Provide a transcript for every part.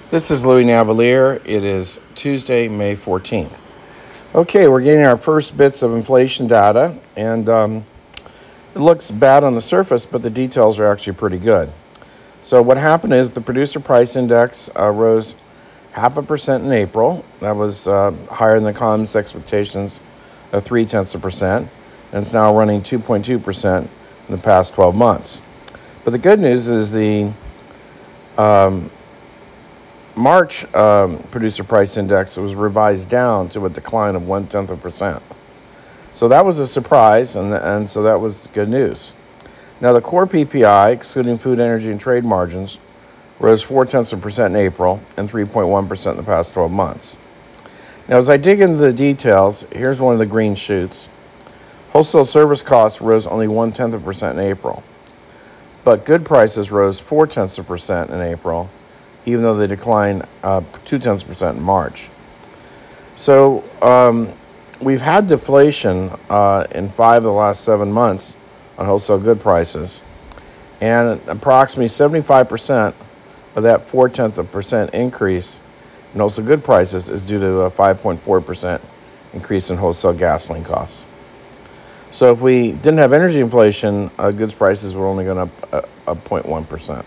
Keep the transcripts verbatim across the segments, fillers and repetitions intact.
This is Louis Navalier. It is Tuesday, May fourteenth. Okay, we're getting our first bits of inflation data, and um, it looks bad on the surface, but the details are actually pretty good. So what happened is the producer price index uh, rose half a percent in April. That was uh, higher than the economist's expectations of three tenths of a percent, and it's now running two point two percent in the past twelve months. But the good news is the um, March um, producer price index was revised down to a decline of one tenth of a percent. So that was a surprise, and, and so that was good news. Now, the core P P I, excluding food, energy, and trade margins, rose four tenths of a percent in April and three point one percent in the past twelve months. Now, as I dig into the details, here's one of the green shoots. Wholesale service costs rose only one tenth of a percent in April, but good prices rose four tenths of a percent in April, even though they declined uh, two tenths of a percent in March. So um, we've had deflation uh, in five of the last seven months on wholesale good prices, and approximately seventy-five percent of that four tenths of a percent increase in wholesale good prices is due to a five point four percent increase in wholesale gasoline costs. So if we didn't have energy inflation, uh, goods prices were only going up uh, up zero point one percent.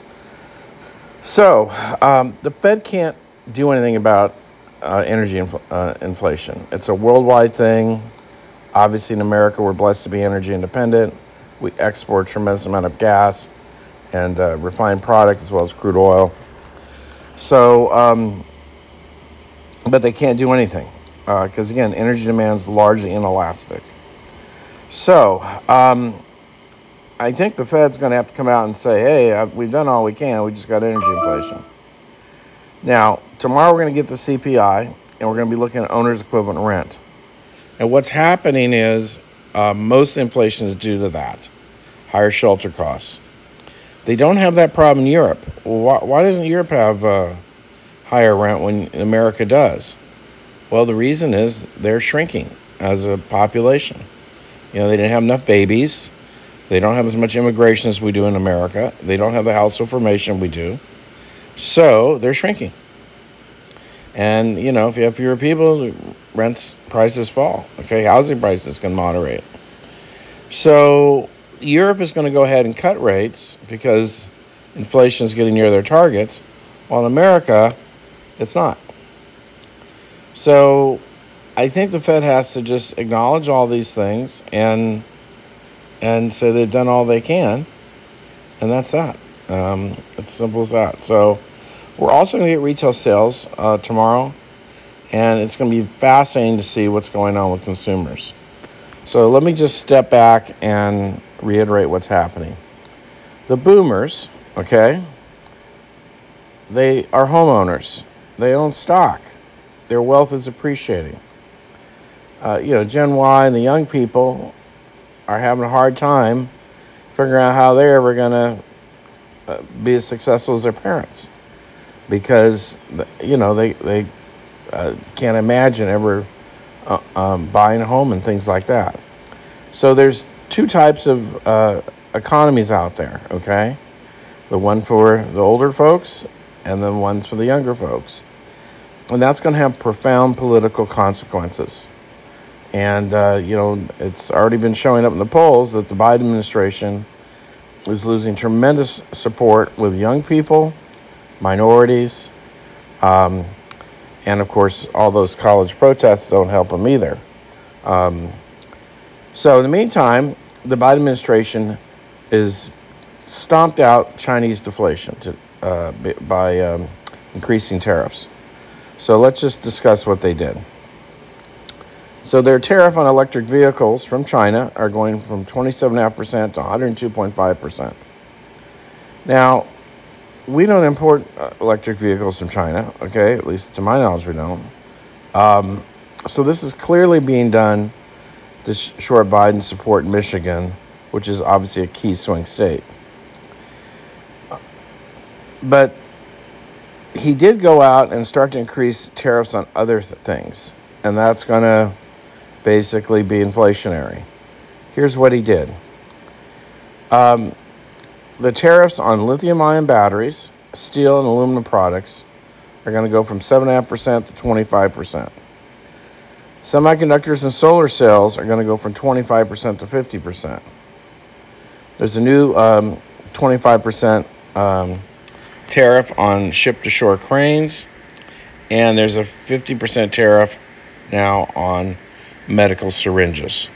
So um, the Fed can't do anything about uh, energy infl- uh, inflation. It's a worldwide thing. Obviously, in America, we're blessed to be energy independent. We export a tremendous amount of gas and uh, refined product as well as crude oil. So, um, but they can't do anything because, uh, again, energy demand is largely inelastic. So, um, I think the Fed's going to have to come out and say, hey, uh, we've done all we can. We just got energy inflation. Now, tomorrow we're going to get the C P I, and we're going to be looking at owner's equivalent rent. And what's happening is uh, most inflation is due to that, higher shelter costs. They don't have that problem in Europe. Well, why, why doesn't Europe have uh, higher rent when America does? Well, the reason is they're shrinking as a population. You know, they didn't have enough babies. They don't have as much immigration as we do in America. They don't have the household formation we do. So they're shrinking. And, you know, if you have fewer people, rents, prices fall. Okay, housing prices can moderate. So Europe is going to go ahead and cut rates because inflation is getting near their targets, while in America, it's not. So I think the Fed has to just acknowledge all these things and and say they've done all they can, and that's that. Um, it's simple as that. So we're also going to get retail sales uh, tomorrow, and it's going to be fascinating to see what's going on with consumers. So let me just step back and reiterate what's happening. The boomers, okay, they are homeowners. They own stock. Their wealth is appreciating. Uh, you know, Gen Y and the young people are having a hard time figuring out how they're ever going to uh, be as successful as their parents, because, you know, they, they uh, can't imagine ever uh, um, buying a home and things like that. So there's two types of uh, economies out there, okay? The one for the older folks and then ones for the younger folks. And that's going to have profound political consequences. And, uh, you know, it's already been showing up in the polls that the Biden administration is losing tremendous support with young people, minorities, um, and, of course, all those college protests don't help them either. Um, so, in the meantime, the Biden administration is stomped out Chinese deflation to, uh, by um, increasing tariffs. So let's just discuss what they did. So their tariff on electric vehicles from China are going from twenty-seven point five percent to one hundred two point five percent. Now, we don't import uh, electric vehicles from China, okay? At least to my knowledge, we don't. Um, so this is clearly being done to shore Biden's support in Michigan, which is obviously a key swing state. But he did go out and start to increase tariffs on other th- things, and that's going to basically be inflationary. Here's what he did. Um, the tariffs on lithium-ion batteries, steel, and aluminum products are going to go from seven point five percent to twenty-five percent. Semiconductors and solar cells are going to go from twenty-five percent to fifty percent. There's a new um, twenty-five percent um, tariff on ship-to-shore cranes, and there's a fifty percent tariff now on medical syringes.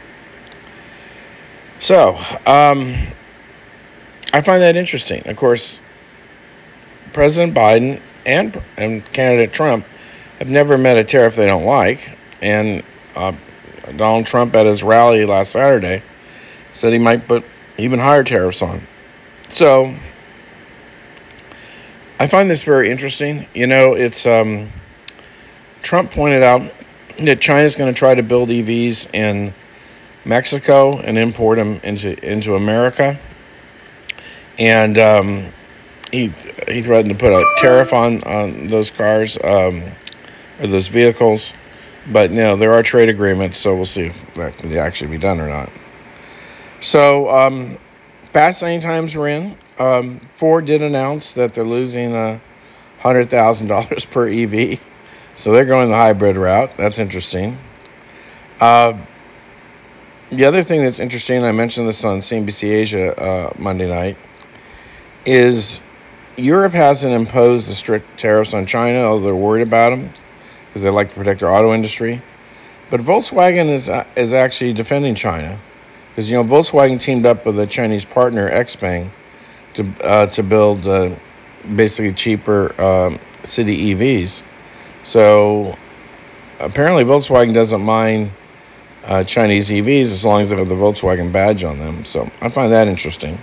So, um, I find that interesting. Of course, President Biden and, and candidate Trump have never met a tariff they don't like, and uh, Donald Trump at his rally last Saturday said he might put even higher tariffs on. So, I find this very interesting. You know, it's um, Trump pointed out that China's going to try to build E Vs in Mexico and import them into into America, and um, he he threatened to put a tariff on on those cars um, or those vehicles. But you know, there are trade agreements, so we'll see if that can actually be done or not. So, um, fascinating times we're in. Um, Ford did announce that they're losing uh, one hundred thousand dollars per E V. So they're going the hybrid route. That's interesting. Uh, the other thing that's interesting, I mentioned this on C N B C Asia uh, Monday night, is Europe hasn't imposed the strict tariffs on China, although they're worried about them because they like to protect their auto industry. But Volkswagen is uh, is actually defending China because, you know, Volkswagen teamed up with a Chinese partner, Xpeng, to uh, to build uh, basically cheaper um, city E Vs. So apparently Volkswagen doesn't mind uh, Chinese E Vs as long as they have the Volkswagen badge on them. So I find that interesting.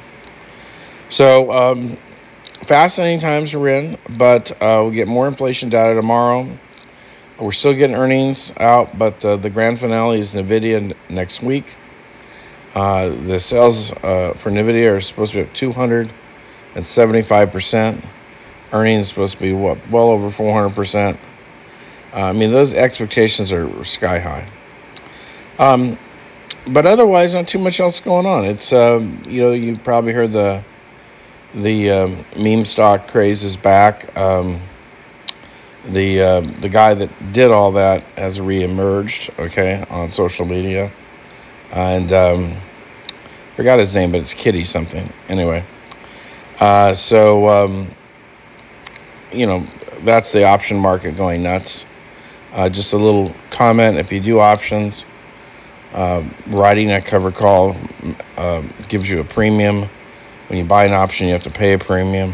So um, fascinating times we're in, but uh, we'll get more inflation data tomorrow. We're still getting earnings out, but uh, the grand finale is NVIDIA n- next week. Uh, the sales uh, for NVIDIA are supposed to be up two hundred seventy-five percent. Earnings supposed to be what, well over four hundred percent. Uh, I mean, those expectations are sky high. Um, but otherwise, not too much else going on. It's um, you know, you probably heard the the um, meme stock craze is back. Um, the uh, the guy that did all that has reemerged, okay, on social media, and um, forgot his name, but it's Kitty something. Anyway, uh, so um, you know, that's the option market going nuts. Uh, just a little comment, if you do options, uh, writing a cover call uh, gives you a premium. When you buy an option, you have to pay a premium.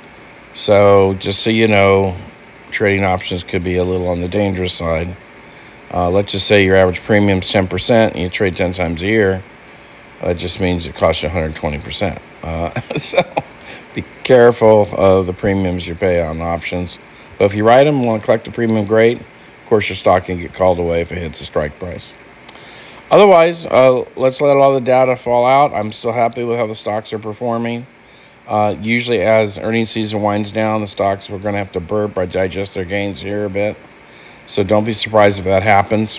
So just so you know, trading options could be a little on the dangerous side. Uh, let's just say your average premium is ten percent and you trade ten times a year. That just means it costs you one hundred twenty percent. Uh, so be careful of the premiums you pay on options. But if you write them and want to collect the premium, great. Of course, your stock can get called away if it hits the strike price. Otherwise, uh, let's let all the data fall out. I'm still happy with how the stocks are performing. Uh, usually as earnings season winds down, the stocks we're going to have to burp or digest their gains here a bit. So don't be surprised if that happens.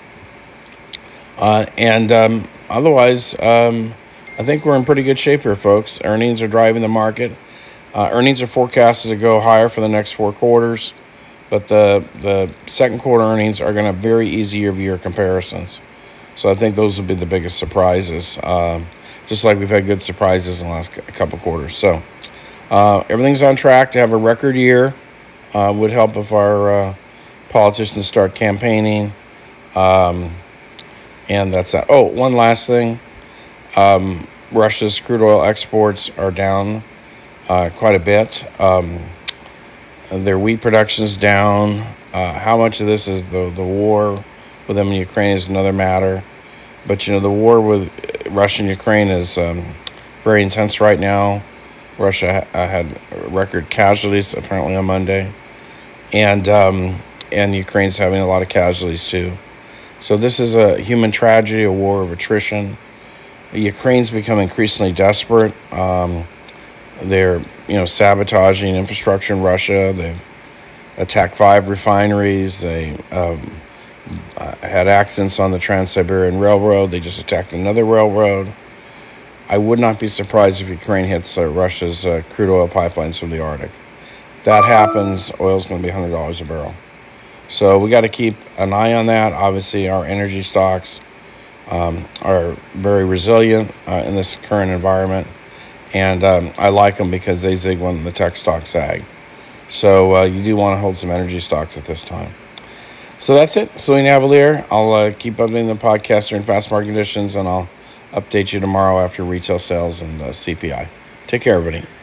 Uh, and um, otherwise, um, I think we're in pretty good shape here, folks. Earnings are driving the market. Uh, earnings are forecasted to go higher for the next four quarters. But the the second quarter earnings are going to have very easy year-over-year comparisons. So I think those will be the biggest surprises, um, just like we've had good surprises in the last couple quarters. So uh, everything's on track to have a record year. Uh, would help if our uh, politicians start campaigning. Um, and that's that. Oh, one last thing. Um, Russia's crude oil exports are down uh, quite a bit. Um, their wheat production is down. Uh, how much of this is the, the war with them in Ukraine is another matter. But, you know, the war with Russia and Ukraine is um, very intense right now. Russia ha- had record casualties apparently on Monday. And um, and Ukraine's having a lot of casualties too. So this is a human tragedy, a war of attrition. Ukraine's become increasingly desperate. Um, they're, you know, sabotaging infrastructure in Russia. They've attacked five refineries. They um, uh, had accidents on the Trans-Siberian Railroad. They just attacked another railroad. I would not be surprised if Ukraine hits uh, Russia's uh, crude oil pipelines from the Arctic. If that happens, oil's going to be one hundred dollars a barrel. So we got to keep an eye on that. Obviously, our energy stocks um, are very resilient uh, in this current environment. And um, I like them because they zig when the tech stocks sag. So uh, you do want to hold some energy stocks at this time. So that's it. Celine Avalier. I'll uh, keep updating the podcast during fast market conditions, and I'll update you tomorrow after retail sales and uh, C P I. Take care, everybody.